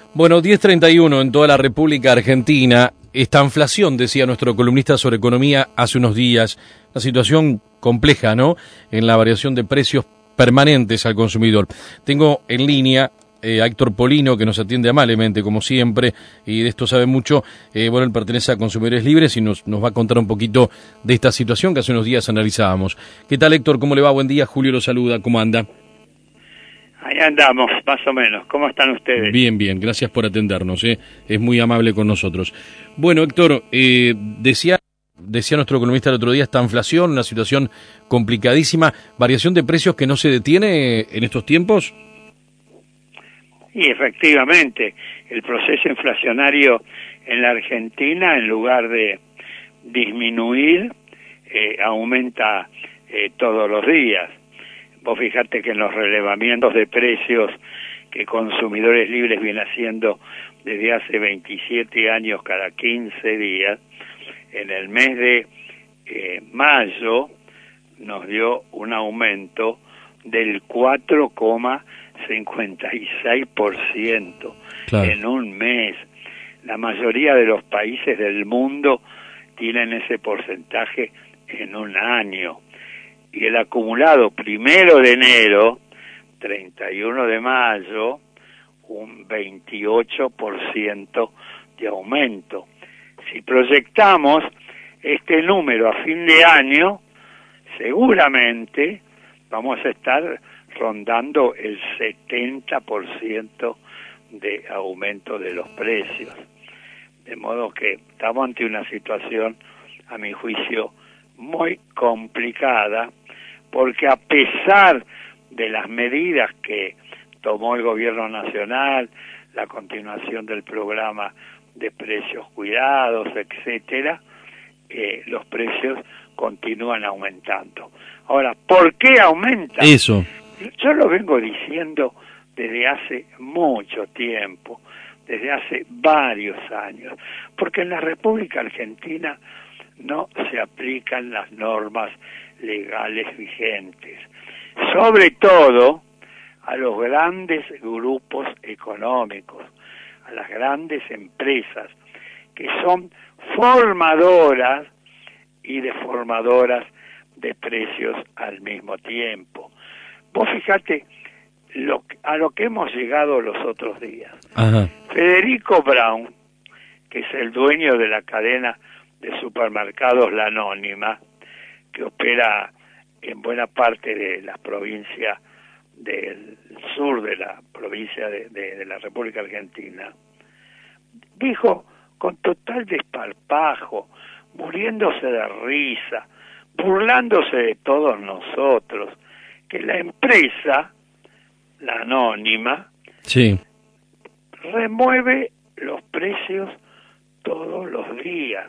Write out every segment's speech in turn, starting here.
Bueno, 10:31 en toda la República Argentina. Esta inflación, decía nuestro columnista sobre economía hace unos días, una situación compleja, ¿no? En la variación de precios permanentes al consumidor. Tengo en línea a Héctor Polino, que nos atiende amablemente, como siempre, y de esto sabe mucho. Bueno, él pertenece a Consumidores Libres y nos va a contar un poquito de esta situación que hace unos días analizábamos. ¿Qué tal, Héctor? ¿Cómo le va? Buen día. Julio lo saluda. ¿Cómo anda? Ahí andamos, más o menos. ¿Cómo están ustedes? Bien, bien. Gracias por atendernos. Es muy amable con nosotros. Bueno, Héctor, decía nuestro economista el otro día, esta inflación, una situación complicadísima, variación de precios que no se detiene en estos tiempos. Y efectivamente, el proceso inflacionario en la Argentina, en lugar de disminuir, aumenta todos los días. Vos fijate que en los relevamientos de precios que Consumidores Libres viene haciendo desde hace 27 años cada 15 días, en el mes de mayo nos dio un aumento del 4,56% Claro. en un mes. La mayoría de los países del mundo tienen ese porcentaje en un año. Y el acumulado 1 de enero, 31 de mayo, un 28% de aumento. Si proyectamos este número a fin de año, seguramente vamos a estar rondando el 70% de aumento de los precios. De modo que estamos ante una situación, a mi juicio, muy complicada, porque a pesar de las medidas que tomó el gobierno nacional, la continuación del programa de precios cuidados, etcétera, los precios continúan aumentando. Ahora, ¿por qué aumentan? Eso. Yo lo vengo diciendo desde hace mucho tiempo, desde hace varios años, porque en la República Argentina no se aplican las normas legales vigentes, sobre todo a los grandes grupos económicos, a las grandes empresas, que son formadoras y deformadoras de precios al mismo tiempo. Vos fíjate a lo que hemos llegado los otros días. Ajá. Federico Braun, que es el dueño de la cadena de supermercados La Anónima, que opera en buena parte de la provincia del sur de la provincia de la República Argentina, dijo con total desparpajo, muriéndose de risa, burlándose de todos nosotros, que la empresa, La Anónima, Sí. remueve los precios todos los días.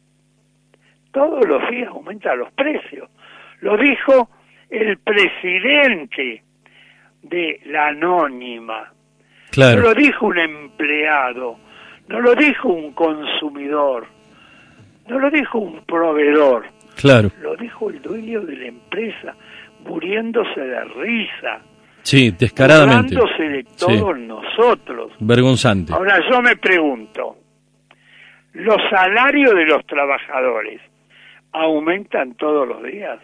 Todos los días aumentan los precios. Lo dijo el presidente de La Anónima. Claro. No lo dijo un empleado, no lo dijo un consumidor, no lo dijo un proveedor. Claro. Lo dijo el dueño de la empresa, muriéndose de risa. Sí, descaradamente. Burlándose de todos nosotros. Vergonzante. Ahora yo me pregunto, ¿los salarios de los trabajadores aumentan todos los días?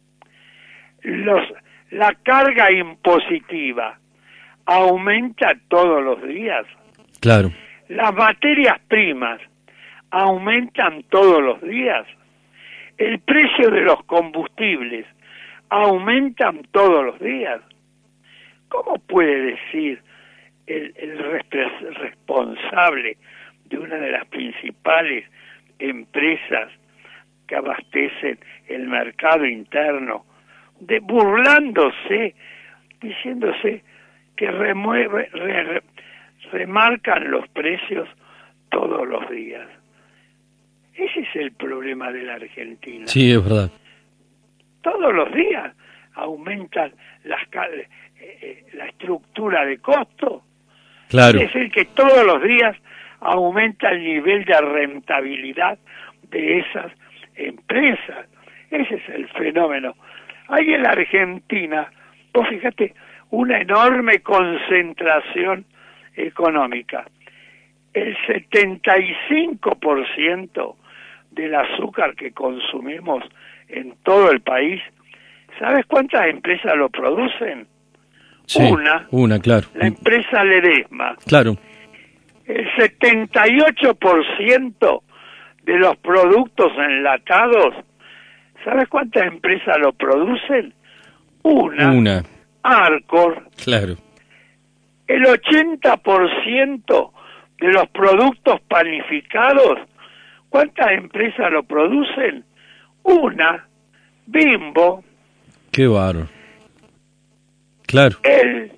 ¿La carga impositiva aumenta todos los días? Claro. ¿Las materias primas aumentan todos los días? ¿El precio de los combustibles aumentan todos los días? ¿Cómo puede decir el responsable de una de las principales empresas que abastecen el mercado interno, burlándose, diciéndose que remarcan los precios todos los días? Ese es el problema de la Argentina. Sí, es verdad. Todos los días aumentan la estructura de costo. Claro. Es decir, que todos los días aumenta el nivel de rentabilidad de esas empresas. Ese es el fenómeno. Hay en la Argentina, vos fíjate, una enorme concentración económica. el 75% del azúcar que consumimos en todo el país, ¿sabes cuántas empresas lo producen? Sí, una, claro. La empresa Ledesma. Claro. El 78% de los productos enlatados, ¿sabes cuántas empresas lo producen? Una. Arcor. Claro. El 80% de los productos panificados, ¿cuántas empresas lo producen? Una. Bimbo. Qué bárbaro. Claro. El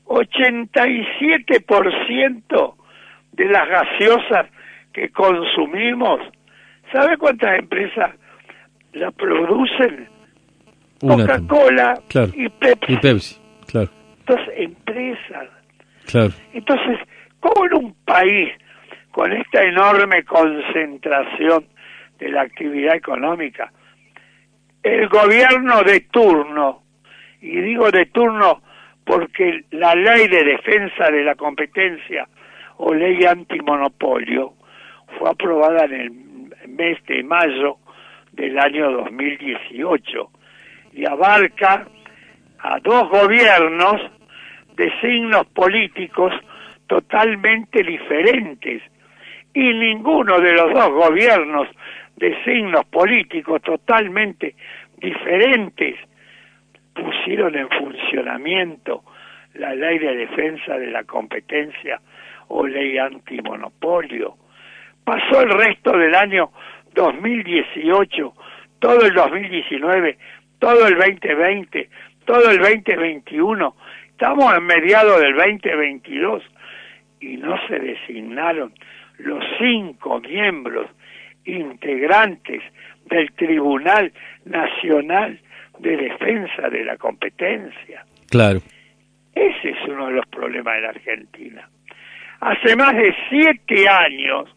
87% de las gaseosas que consumimos, ¿sabe cuántas empresas la producen? Coca-Cola, claro, y Pepsi. Claro. Entonces, empresas. Claro. Entonces, ¿cómo en un país con esta enorme concentración de la actividad económica, el gobierno de turno, y digo de turno porque la ley de defensa de la competencia o ley antimonopolio fue aprobada en el mes de mayo del año 2018 y abarca a dos gobiernos de signos políticos totalmente diferentes, y ninguno de los dos gobiernos de signos políticos totalmente diferentes pusieron en funcionamiento la ley de defensa de la competencia o ley antimonopolio. Pasó el resto del año 2018, todo el 2019, todo el 2020, todo el 2021, estamos en mediados del 2022 y no se designaron los 5 miembros integrantes del Tribunal Nacional de Defensa de la Competencia. Claro. Ese es uno de los problemas de la Argentina. Hace más de 7 años,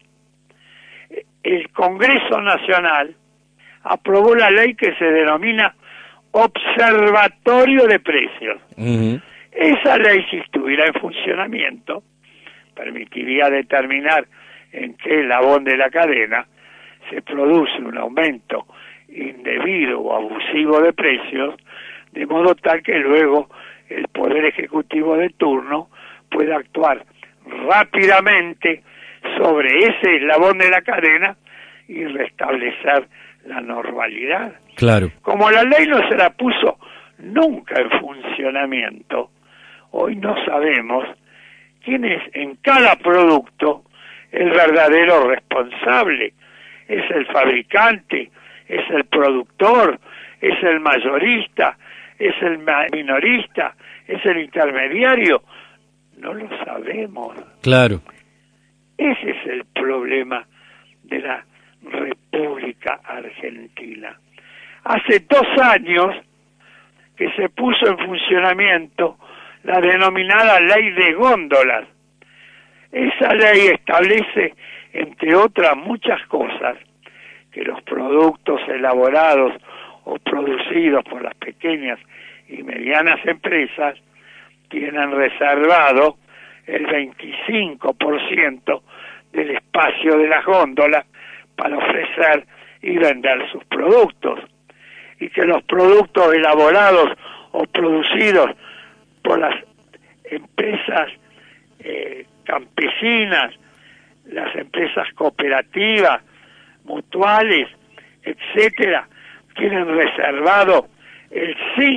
el Congreso Nacional aprobó la ley que se denomina Observatorio de Precios. Uh-huh. Esa ley, si estuviera en funcionamiento, permitiría determinar en qué eslabón de la cadena se produce un aumento indebido o abusivo de precios, de modo tal que luego el Poder Ejecutivo de turno pueda actuar rápidamente sobre ese eslabón de la cadena y restablecer la normalidad. Claro. Como la ley no se la puso nunca en funcionamiento, hoy no sabemos quién es en cada producto el verdadero responsable. ¿Es el fabricante? ¿Es el productor? ¿Es el mayorista? ¿Es el minorista? ¿Es el intermediario? No lo sabemos. Claro. Ese es el problema de la República Argentina. Hace 2 años que se puso en funcionamiento la denominada ley de góndolas. Esa ley establece, entre otras muchas cosas, que los productos elaborados o producidos por las pequeñas y medianas empresas tienen reservado el 25% del espacio de las góndolas para ofrecer y vender sus productos, y que los productos elaborados o producidos por las empresas campesinas, las empresas cooperativas, mutuales, etcétera, tienen reservado el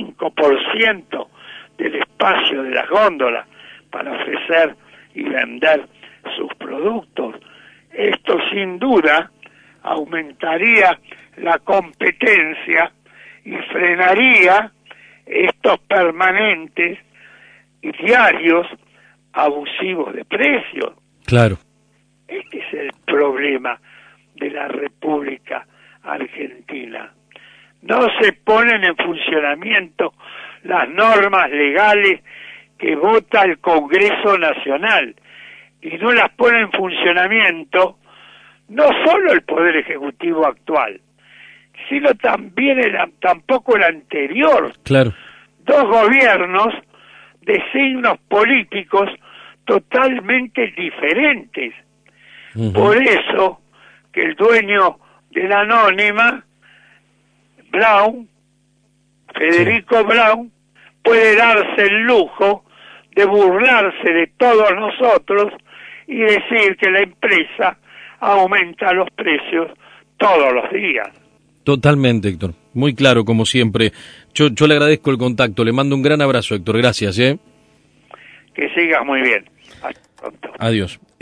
5% del espacio de las góndolas para ofrecer y vender sus productos. Esto sin duda aumentaría la competencia y frenaría estos permanentes y diarios abusivos de precios. Claro. Este es el problema de la República Argentina. No se ponen en funcionamiento las normas legales que vota el Congreso Nacional, y no las pone en funcionamiento no solo el Poder Ejecutivo actual, sino también tampoco el anterior. Claro. 2 gobiernos de signos políticos totalmente diferentes. Por eso que el dueño de la Anónima, Brown, Federico Brown, puede darse el lujo de burlarse de todos nosotros y decir que la empresa aumenta los precios todos los días. Totalmente, Héctor. Muy claro, como siempre. Yo le agradezco el contacto. Le mando un gran abrazo, Héctor. Gracias, ¿eh? Que sigas muy bien. Hasta pronto. Adiós.